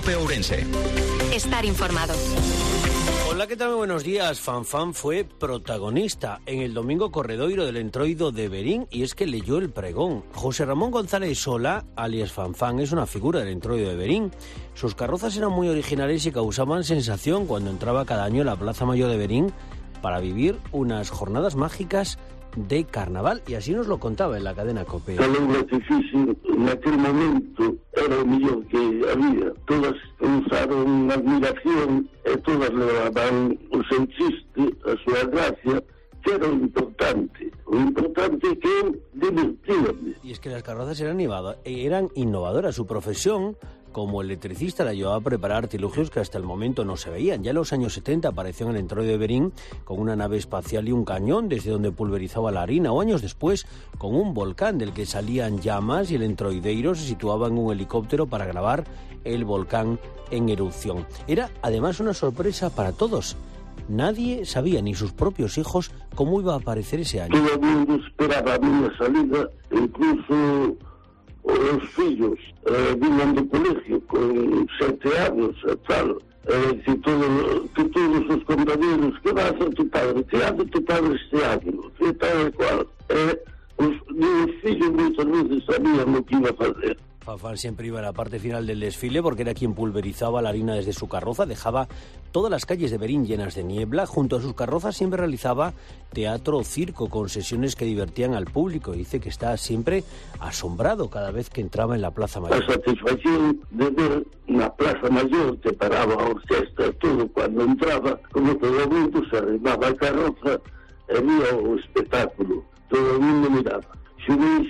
COPE Ourense. Estar informado. Hola, ¿qué tal? Muy buenos días. Fanfan fue protagonista en el Domingo Corredoiro del Entroido de Verín y es que leyó el pregón. José Ramón González Sola, alias Fanfan, es una figura del Entroido de Verín. Sus carrozas eran muy originales y causaban sensación cuando entraba cada año a la Plaza Mayor de Verín para vivir unas jornadas mágicas de carnaval, y así nos lo contaba en la cadena COPE. Falou o artificio, naquele momento era o mellor que había. Todas usaron admiración e todas levaban o seu chiste, a súa gracia, que era o importante. O importante que eu divertíame. Y es que las carrozas eran innovadoras. Su profesión como electricista la llevaba a preparar artilugios que hasta el momento no se veían. Ya en los años 70 apareció en el Entroido de Verín con una nave espacial y un cañón desde donde pulverizaba la harina, o años después con un volcán del que salían llamas y el entroideiro se situaba en un helicóptero para grabar el volcán en erupción. Era además una sorpresa para todos. Nadie sabía, ni sus propios hijos, cómo iba a aparecer ese año. Todo el mundo esperaba a mi salida, incluso os fillos viñan do colegio con 7 anos e tal, que todos os compañeros, que va a hacer tu padre, que hace tu padre este año, que tal e cual, os meus fillos moitas veces sabían o que iba a fazer. Fanfan siempre iba a la parte final del desfile porque era quien pulverizaba la harina desde su carroza, dejaba todas las calles de Verín llenas de niebla. Junto a sus carrozas siempre realizaba teatro o circo con sesiones que divertían al público. Dice que está siempre asombrado cada vez que entraba en la Plaza Mayor. A satisfacción de ver na Plaza Mayor que paraba a orquesta, todo cuando entraba, como todo o mundo se arrimaba a carroza e vía o espectáculo. Todo o mundo miraba. Xuguei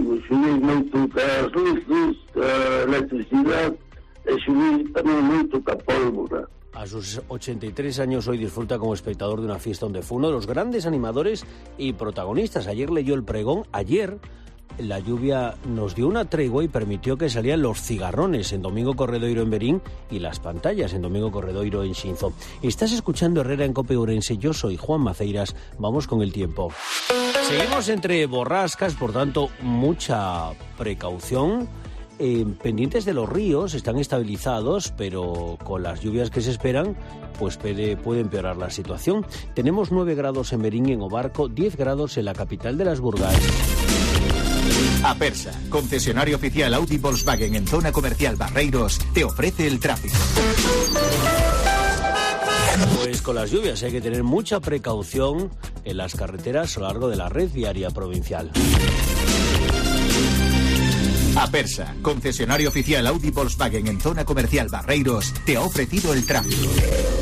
moito cas luces, ca electricidade, e xuguei tamén moito ca pólvora. A sus 83 años hoy disfruta como espectador de una fiesta donde fue uno de los grandes animadores y protagonistas. Ayer leyó el pregón, ayer la lluvia nos dio una tregua y permitió que salieran los cigarrones en Domingo Corredoiro en Verín y las pantallas en Domingo Corredoiro en Xinzo. Estás escuchando Herrera en COPE Ourense, yo soy Juan Maceiras, vamos con el tiempo. Seguimos entre borrascas, por tanto, mucha precaución. Pendientes de los ríos están estabilizados, pero con las lluvias que se esperan, pues puede empeorar la situación. Tenemos 9 grados en Verín y en Obarco, 10 grados en la capital de las Burgás. Apersa, concesionario oficial Audi Volkswagen en zona comercial Barreiros, te ofrece el tráfico. Pues con las lluvias hay que tener mucha precaución en las carreteras a lo largo de la red viaria provincial. Apersa, concesionario oficial Audi Volkswagen en zona comercial Barreiros, te ha ofrecido el tráfico.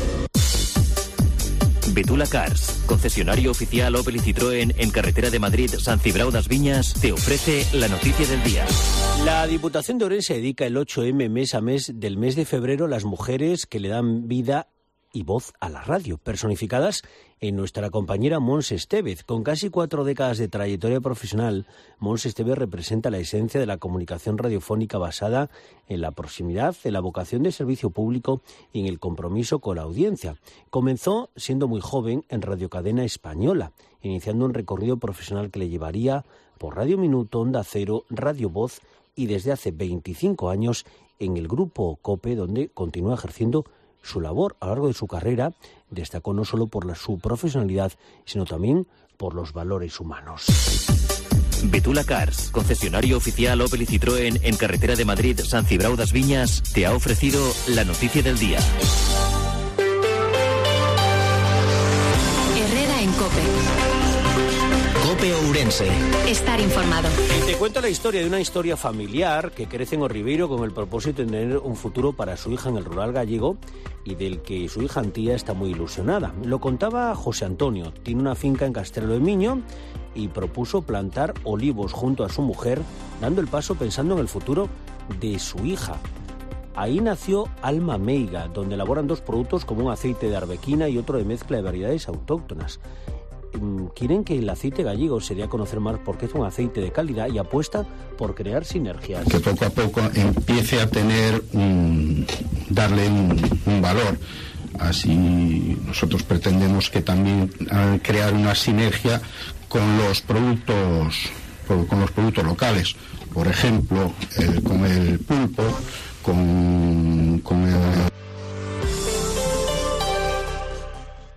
Betula Cars, concesionario oficial Opel y Citroën en carretera de Madrid, San Cibrao das Viñas, te ofrece la noticia del día. La Diputación de Ourense dedica el 8M mes a mes del mes de febrero a las mujeres que le dan vida y voz a la radio, personificadas en nuestra compañera Montse Estevez. Con casi 4 décadas de trayectoria profesional, Montse Estevez representa la esencia de la comunicación radiofónica basada en la proximidad, en la vocación de servicio público y en el compromiso con la audiencia. Comenzó siendo muy joven en Radiocadena Española, iniciando un recorrido profesional que le llevaría por Radio Minuto, Onda Cero, Radio Voz y desde hace 25 años en el grupo COPE, donde continúa ejerciendo su labor. A lo largo de su carrera destacó no solo por su profesionalidad, sino también por los valores humanos. Betula Cars, concesionario oficial Opel y Citroën en carretera de Madrid, San Cibrao das Viñas, te ha ofrecido la noticia del día. Herrera en COPE. COPE Ourense. Estar informado. Te cuento la historia de una historia familiar que crece en Orribeiro con el propósito de tener un futuro para su hija en el rural gallego y del que su hija Antía está muy ilusionada. Lo contaba José Antonio. Tiene una finca en Castrelo de Miño y propuso plantar olivos junto a su mujer, dando el paso pensando en el futuro de su hija. Ahí nació Alma Meiga, donde elaboran 2 productos como un aceite de arbequina y otro de mezcla de variedades autóctonas. Quieren que el aceite gallego se dé a conocer más porque es un aceite de calidad y apuesta por crear sinergias. Que poco a poco empiece a tener darle un valor. Así nosotros pretendemos que también crear una sinergia con los productos locales. Por ejemplo, con el pulpo, con